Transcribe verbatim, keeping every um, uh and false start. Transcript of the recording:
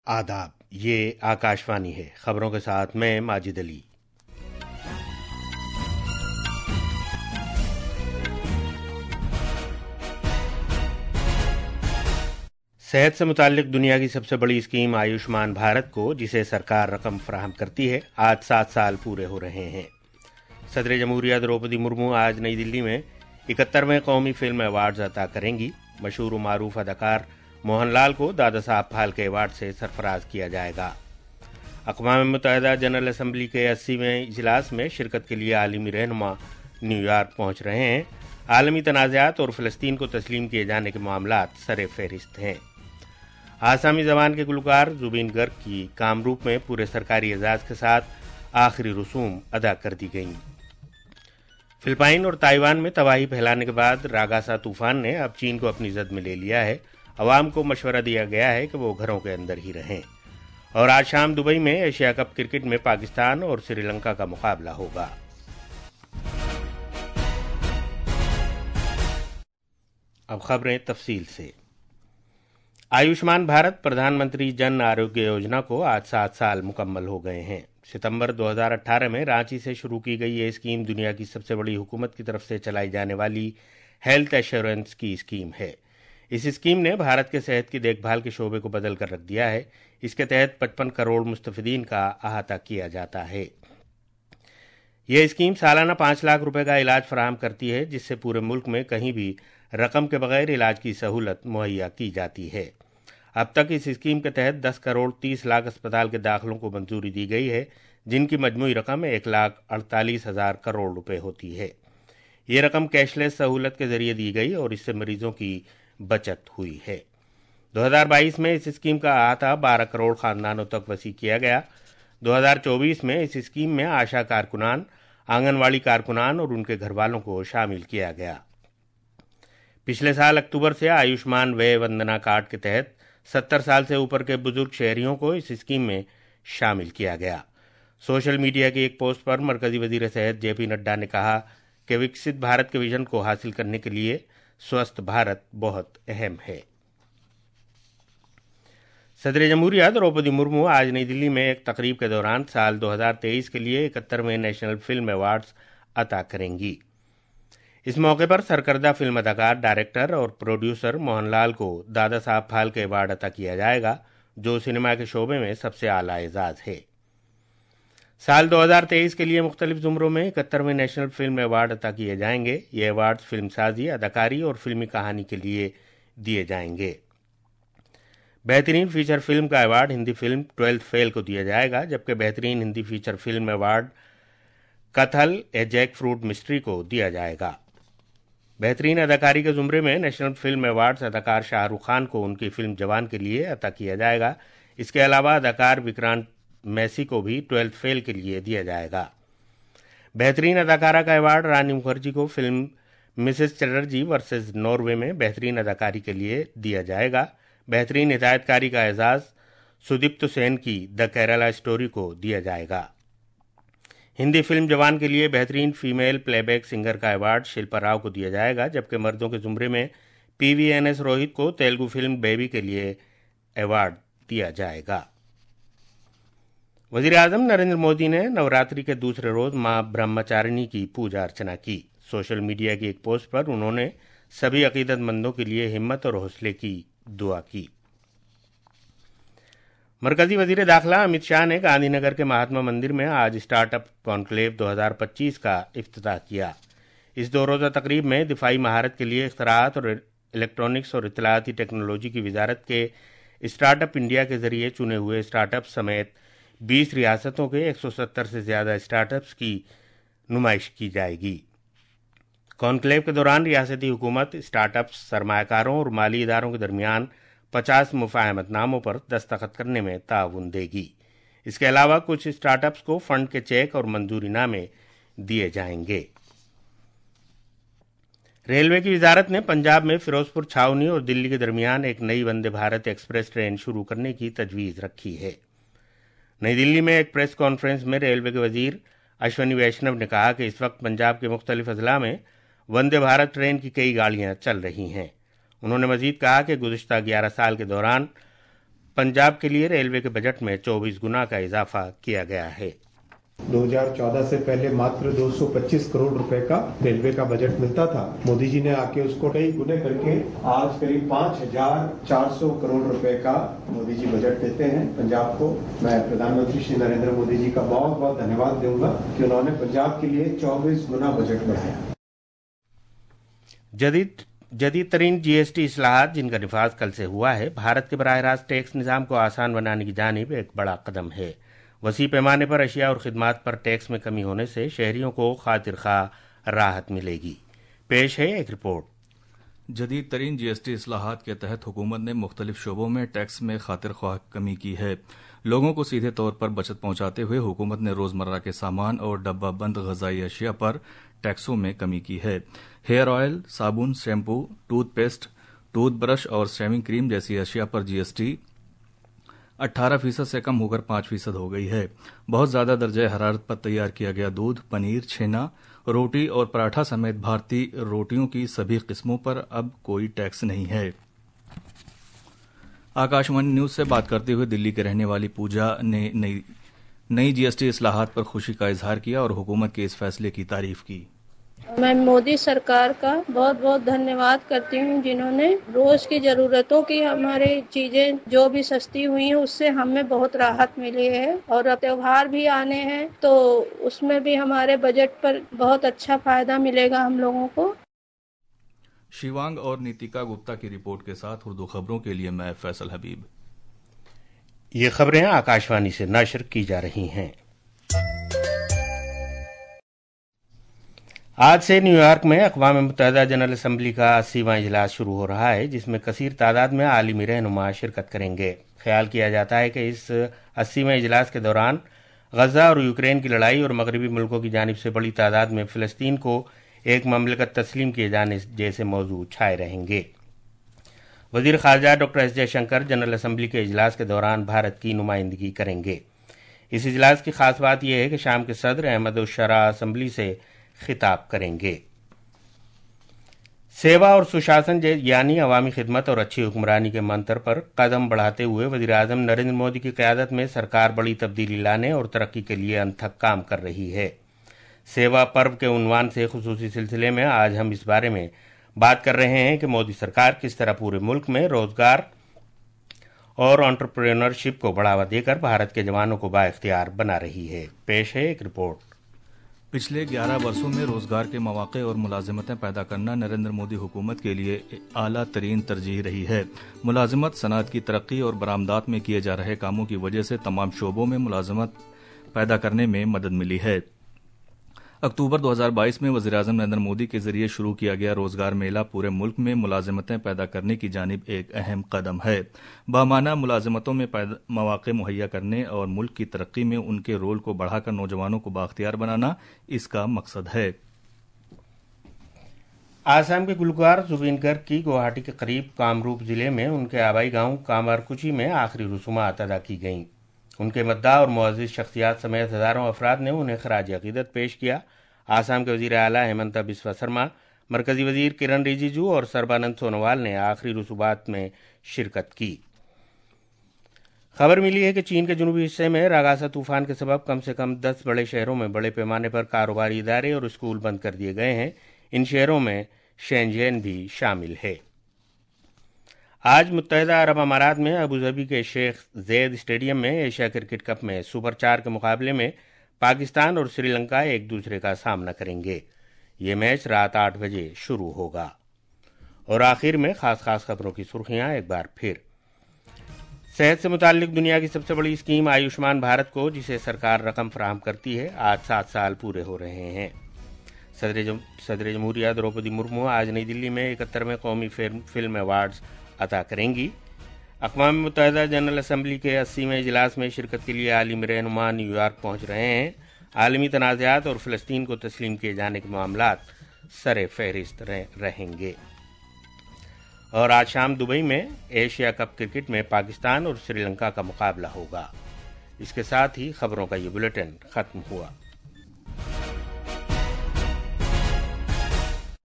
आदाब। ये आकाशवाणी है। खबरों के साथ मैं माजिद अली। सेहत से मुताल्लिक दुनिया की सबसे बड़ी स्कीम आयुष्मान भारत को, जिसे सरकार रकम फराहम करती है, आज सात साल पूरे हो रहे हैं। सदर जमहूरिया द्रौपदी मुर्मू आज नई दिल्ली में इकहत्तरवें कौमी फिल्म अवार्ड अता करेंगी। मशहूर मारूफ अदाकार मोहनलाल को दादा साहब फाल्के अवार्ड से सरफराज किया जाएगा। अक़वाम मुत्तहिदा जनरल असम्बली के अस्सीवें इजलास में शिरकत के लिए आलमी रहनुमा न्यूयॉर्क पहुंच रहे हैं। आलमी तनाज़ात और फ़लस्तीन को तस्लीम किए जाने के मामलात सरे फहरिस्त हैं। आसामी ज़बान के गुलकार जुबीन गर्ग की कामरूप में पूरे सरकारी एजाज़ के साथ आखिरी रसूम अदा कर दी गईं। फिलिपाइन और ताइवान में तबाही फैलाने के बाद रागासा तूफान ने अब चीन को अपनी जद में ले लिया है। अवाम को मशवरा दिया गया है कि वो घरों के अंदर ही रहें। और आज शाम दुबई में एशिया कप क्रिकेट में पाकिस्तान और श्रीलंका का मुकाबला होगा। अब खबरें तफसील से। आयुष्मान भारत प्रधानमंत्री जन आरोग्य योजना को आज सात साल मुकम्मल हो गए हैं। सितंबर दो हज़ार अठारह में रांची से शुरू की गई ये स्कीम दुनिया की सबसे बड़ी हुकूमत की तरफ से चलाई जाने वाली हेल्थ एश्योरेंस की स्कीम है। इस स्कीम ने भारत के सेहत की देखभाल के शोबे को बदल कर रख दिया है। इसके तहत पचपन करोड़ मुस्तफिदीन का अहाता किया जाता है। यह स्कीम सालाना पाँच लाख रुपए का इलाज फराहम करती है, जिससे पूरे मुल्क में कहीं भी रकम के बगैर इलाज की सहूलत मुहैया की जाती है। अब तक इस स्कीम के तहत दस करोड़ तीस लाख अस्पताल के दाखिलों को मंजूरी दी गई है, जिनकी मजमूई रकम एक लाख अड़तालीस हजार करोड़ रुपए होती है। ये रकम कैशलेस सहूलत के जरिए दी गई और इससे मरीजों की बचत हुई है। दो हज़ार बाईस में इस स्कीम का अहाता बारह करोड़ खानदानों तक वसी किया गया। दो हज़ार चौबीस में इस स्कीम में आशा कारकुनान, आंगनवाड़ी कारकुनान और उनके घर वालों को शामिल किया गया। पिछले साल अक्टूबर से आयुष्मान व्यय वंदना कार्ड के तहत सत्तर साल से ऊपर के बुजुर्ग शहरियों को इस स्कीम में शामिल किया गया। सोशल मीडिया की एक पोस्ट पर मरकजी वजीर सेहत जे पी नड्डा ने कहा कि विकसित भारत के विजन को हासिल करने के लिए स्वस्थ भारत बहुत अहम है। सदर जमहूरिया द्रौपदी मुर्मू आज नई दिल्ली में एक तकरीब के दौरान साल दो हज़ार तेईस के लिए इकहत्तरवें नेशनल फिल्म अवार्ड्स अता करेंगी। इस मौके पर सरकर्दा फिल्म अदाकार, डायरेक्टर और प्रोड्यूसर मोहनलाल को दादा साहब फाल्के अवार्ड अता किया जाएगा, जो सिनेमा के शोबे में सबसे आला एजाज है। साल दो हज़ार तेईस के लिए मुख्तलिफ जुमरों में इकहत्तरवें नेशनल फिल्म अवार्ड अता किए जाएंगे। ये अवार्ड फिल्मसाजी, अदाकारी और फिल्मी कहानी के लिए दिए जाएंगे। बेहतरीन फीचर फिल्म का award Hindi film twelfth fail को दिया जाएगा, जबकि बेहतरीन Hindi feature film award Kathal a jackfruit mystery को दिया जाएगा। बेहतरीन अदाकारी के जुमरे में नेशनल फिल्म अवार्ड्स अदाकार शाहरुख खान को उनकी फिल्म जवान के लिए अता किया जाएगा। इसके अलावा अदाकार विक्रांत मैसी को भी ट्वेल्थ फेल के लिए दिया जाएगा। बेहतरीन अदाकारा का अवार्ड रानी मुखर्जी को film Mrs Chatterjee versus Norway में बेहतरीन अदाकारी के लिए दिया जाएगा। बेहतरीन हिदायतकारी का एजाज सुदीप्त सेन की द केरला स्टोरी को दिया जाएगा। हिंदी फिल्म जवान के लिए बेहतरीन फीमेल प्लेबैक सिंगर का अवार्ड शिल्पा राव को दिया जाएगा, जबकि मर्दों के जुमरे में P V N S Rohit को तेलुगु फिल्म बेबी के लिए अवार्ड दिया जाएगा। वजीर आजम नरेंद्र मोदी ने नवरात्रि के दूसरे रोज मां ब्रह्मचारिणी की पूजा अर्चना की। सोशल मीडिया की एक पोस्ट पर उन्होंने सभी अकीदतमंदों के लिए हिम्मत और हौसले की दुआ की। मरकजी वजीर दाखिला अमित शाह ने गांधीनगर के महात्मा मंदिर में आज स्टार्टअप कॉन्क्लेव दो हज़ार पच्चीस का इफ्तिताह किया। इस दो रोज़ा तकरीब में दिफाई महारत के लिए इख्तराअत और इलेक्ट्रॉनिक्स और इत्तलाती टेक्नोलॉजी की वजारत के स्टार्टअप इंडिया के जरिए चुने हुए स्टार्टअप समेत बीस रियासतों के एक सौ सत्तर से ज्यादा स्टार्टअप्स की नुमाइश की जाएगी। कॉन्क्लेव के दौरान रियासती हुकूमत स्टार्टअप्स, सरमायाकारों और माली इदारों के दरमियान पचास मुफाहमतनामों पर दस्तखत करने में ताउन देगी। इसके अलावा कुछ स्टार्टअप्स को फंड के चेक और मंजूरी नामे दिए जाएंगे। रेलवे की वजारत ने पंजाब में फिरोजपुर छावनी और दिल्ली के दरमियान एक नई वंदे भारत एक्सप्रेस ट्रेन शुरू करने की तजवीज रखी है। नई दिल्ली में एक प्रेस कॉन्फ्रेंस में रेलवे के वजीर अश्वनी वैष्णव ने कहा कि इस वक्त पंजाब के मुख्तलिफ अजला में वंदे भारत ट्रेन की कई गाड़ियां चल रही हैं। उन्होंने मजीद कहा कि गुज़िश्ता ग्यारह साल के दौरान पंजाब के लिए रेलवे के बजट में चौबीस गुना का इजाफा किया गया है। दो हज़ार चौदह से पहले मात्र दो सौ पच्चीस करोड़ रुपए का रेलवे का बजट मिलता था। मोदी जी ने आके उसको कई गुने करके आज करीब पाँच हजार चार सौ करोड़ रुपए का मोदी जी बजट देते हैं पंजाब को। मैं प्रधानमंत्री श्री नरेंद्र मोदी जी का बहुत बहुत धन्यवाद दूंगा कि उन्होंने पंजाब के लिए चौबीस गुना बजट बढ़ाया। जदीद जदीद तरीन जीएसटी इस्लाहात जिनका निफाज कल से हुआ है, भारत के बराह रास्त टैक्स निज़ाम को आसान बनाने की जानिब एक बड़ा कदम है। वसी पैमाने पर अशिया और खिदमात पर टैक्स में कमी होने से शहरियों को खातिर खा राहत मिलेगी। पेश है एक रिपोर्ट। जदीद तरीन जीएसटी इस्लाहात के तहत हुकूमत ने मुख्तलिफ शोबों में टैक्स में खातिर ख्वाह कमी की है। लोगों को सीधे तौर पर बचत पहुंचाते हुए हुकूमत ने रोजमर्रा के सामान और डब्बा बंद गजाई अशिया पर टैक्सों में कमी की है। हेयर ऑयल, साबुन, शैम्पू, टूथपेस्ट, टूथ ब्रश और शेविंग क्रीम जैसी अशिया पर जीएसटी अठारह फीसद से कम होकर पांच फीसद हो गई है। बहुत ज्यादा दर्जा हरारत पर तैयार किया गया दूध, पनीर, छेना, रोटी और पराठा समेत भारतीय रोटियों की सभी किस्मों पर अब कोई टैक्स नहीं है। आकाशवाणी न्यूज से बात करते हुए दिल्ली के रहने वाली पूजा ने नई नई जीएसटी इस्लाहात पर खुशी का इजहार किया और हुकूमत के इस फैसले की तारीफ की। मैं मोदी सरकार का बहुत बहुत धन्यवाद करती हूँ, जिन्होंने रोज की जरूरतों की हमारी चीजें जो भी सस्ती हुई हैं उससे हमें बहुत राहत मिली है। और अब त्योहार भी आने हैं तो उसमें भी हमारे बजट पर बहुत अच्छा फायदा मिलेगा हम लोगों को। शिवांग और नीतिका गुप्ता की रिपोर्ट के साथ उर्दू खबरों के लिए मैं फैसल हबीब। ये खबरें आकाशवाणी से नशर की जा रही हैं। आज से न्यूयॉर्क में अक़वाम मुत्तहिदा जनरल असम्बली का अस्सीवां इजलास शुरू हो रहा है, जिसमें कसीर तादाद में आलिमी रहनुमा शिरकत करेंगे। ख्याल किया जाता है कि इस अस्सीवें इजलास के दौरान गजा और यूक्रेन की लड़ाई और मगरबी मुल्कों की जानिब से बड़ी तादाद में फ़लस्तीन को एक ममलिकत तस्लीम किए जाने जैसे मौजू छाए रहेंगे। वज़ीर ख़ारजा doctor S Jaishankar general assembly के इजलास के दौरान भारत की नुमाइंदगी करेंगे। इस इजलास की खास बात यह है कि शाम के सदर अहमद उश-शरा असम्बली से खिताब करेंगे। सेवा और सुशासन यानी अवामी खिदमत और अच्छी हुक्मरानी के मंत्र पर कदम बढ़ाते हुए वज़ीर आज़म नरेंद्र मोदी की क़यादत में सरकार बड़ी तब्दीली लाने और तरक्की के लिए अनथक काम कर रही है। सेवा पर्व के उन्वान से खुसूसी सिलसिले में आज हम इस बारे में बात कर रहे हैं कि मोदी सरकार किस तरह पूरे मुल्क में रोजगार और एंटरप्रेन्योरशिप को बढ़ावा देकर भारत के जवानों को बाइख्तियार बना रही है। पेश है एक रिपोर्ट। पिछले ग्यारह वर्षों में रोजगार के मौके और मुलाजिमतें पैदा करना नरेंद्र मोदी हुकूमत के लिए आला तरीन तरजीह रही है। मुलाजिमत, सनअत की तरक्की और बरामदात में किए जा रहे कामों की वजह से तमाम शोबों में मुलाजिमत पैदा करने में मदद मिली है। अक्टूबर दो हज़ार बाईस में वज़ीर-ए-आज़म नरेंद्र मोदी के जरिए शुरू किया गया रोजगार मेला पूरे मुल्क में मुलाजिमतें पैदा करने की जानिब एक अहम कदम है। बामाना मुलाजिमतों में मौके मुहैया करने और मुल्क की तरक्की में उनके रोल को बढ़ाकर नौजवानों को बाख्तियार बनाना इसका मकसद है। आसाम के गुलजार जुबिन गर्ग की गुवाहाटी के करीब कामरूप जिले में उनके आबाई गांव कामारकुची में आखिरी रसूमात अदा की गईं। उनके मद्दा और मुअज़्ज़िज़ शख्सियात समेत हजारों अफराद ने उन्हें खराज अक़ीदत पेश किया। आसाम के वज़ीर आला हेमंता बिस्वा शर्मा, मरकजी वज़ीर किरण रिजिजू और सर्बानंद सोनोवाल ने आखिरी रसूमात में शिरकत की। खबर मिली है कि चीन के जनूबी हिस्से में रागासा तूफान के सबब कम से कम दस बड़े शहरों में बड़े पैमाने पर कारोबारी इदारे और स्कूल बंद कर दिए गए हैं। इन शहरों में शेंझेन भी शामिल है। आज मुत्तहिदा अरब अमारात में अबूधाबी के शेख ज़ैद स्टेडियम में एशिया क्रिकेट कप में सुपर चार के मुकाबले में पाकिस्तान और श्रीलंका एक दूसरे का सामना करेंगे। ये मैच रात आठ बजे शुरू होगा। और आखिर में खास खास खबरों की सुर्खियां एक बार फिर। सेहत से मुताल्लिक दुनिया की सबसे बड़ी स्कीम आयुष्मान भारत को, जिसे सरकार रकम फराहम करती है, आज सात साल पूरे हो रहे हैं। सदर जम, सदर जमहूरिया द्रौपदी मुर्मू आज नई दिल्ली में इकहत्तरवें कौमी फिल्म अवार्ड्स अता करेंगी। अक़वाम मुत्तहिदा जनरल असम्बली के अस्सीवें इजलास में शिरकत के लिए आलिमी रहनुमा न्यूयॉर्क पहुंच रहे हैं। आलमी तनाज़ात और फ़लस्तीन को तस्लीम किए जाने के मामलात सरे फहरिस्त रहेंगे। और आज शाम दुबई में एशिया कप क्रिकेट में पाकिस्तान और श्रीलंका का मुकाबला होगा। इसके साथ ही खबरों का ये बुलेटिन खत्म हुआ।